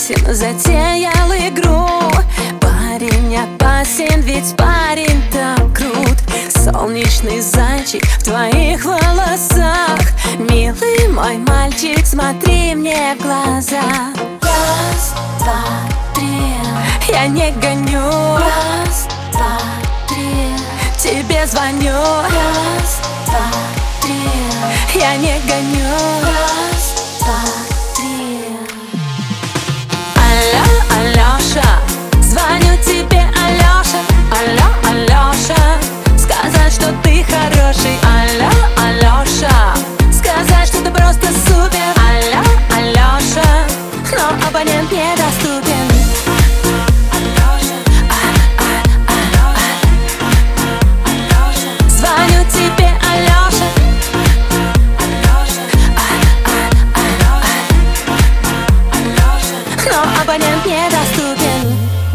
прекрасен, затеял игру. Парень опасен, ведь парень так крут. Солнечный зайчик в твоих волосах. Милый мой мальчик, смотри мне в глаза. Раз, два, три. Я не гоню. Раз, два, три. Тебе звоню. Раз, два, три. Я не гоню. Раз, два, три. Алло, Алёша, звоню тебе, Алёша. Алло, Алёша, сказать, что ты хороший. Алло, Алёша, сказать, что ты просто супер. Алло, Алёша, но абонент недоступен. Звоню тебе, Алёша. Но абонент недоступен.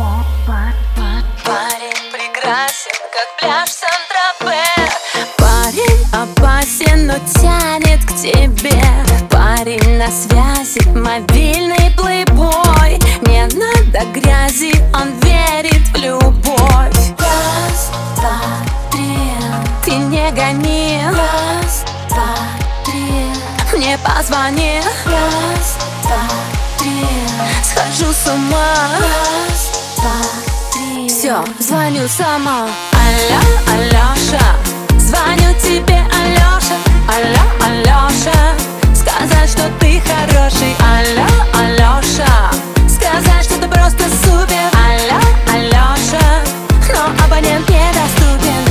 Парень прекрасен, как пляж Сан-Тропе. Парень опасен, но тянет к тебе. Парень на связи, мобильный плейбой. Не надо грязи, он верит в любовь. Раз, два, три. Ты не гони. Раз, два, три. Мне позвони. Раз, два, три. Схожу с ума. Раз, два, три. Все, звоню сама. Алло, Алёша, звоню тебе, Алёша. Алло, Алёша, сказать, что ты хороший. Алло, Алёша, сказать, что ты просто супер. Алло, Алёша, но абонент недоступен.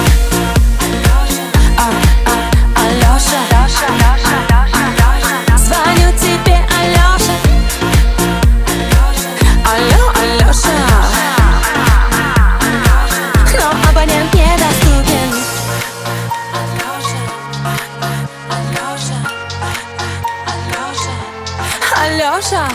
Алёша, звоню тебе, Алёша. Алло, Алёша, но абонент недоступен. Алёша,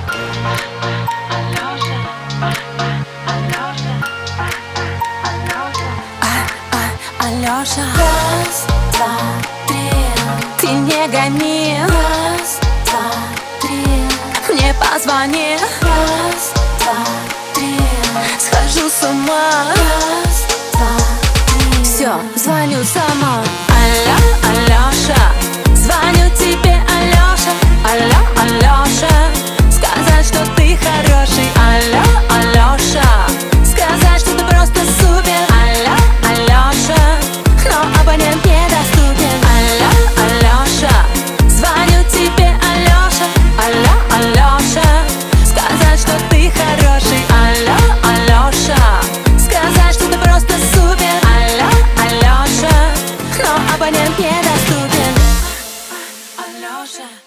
Алёша. Раз, два, три. Ты не гони. Раз, два, три. Мне позвони. Раз, два, три. Схожу с ума. Раз, два, три. Все, звоню сама. Алло, Алёша, звоню тебе, Алёша. Алло, Алёша, сказать, что ты хороший. Алло, Алёша, сказать, что ты просто супер. Алло, Алёша, но абонент недоступен. Алло, Алёша, звоню тебе, Алёша. Алло, Алёша, сказать, что ты хороший. Алло, Алёша, сказать, что ты просто супер. Алло, Алёша, но абонент недоступен. Алёша.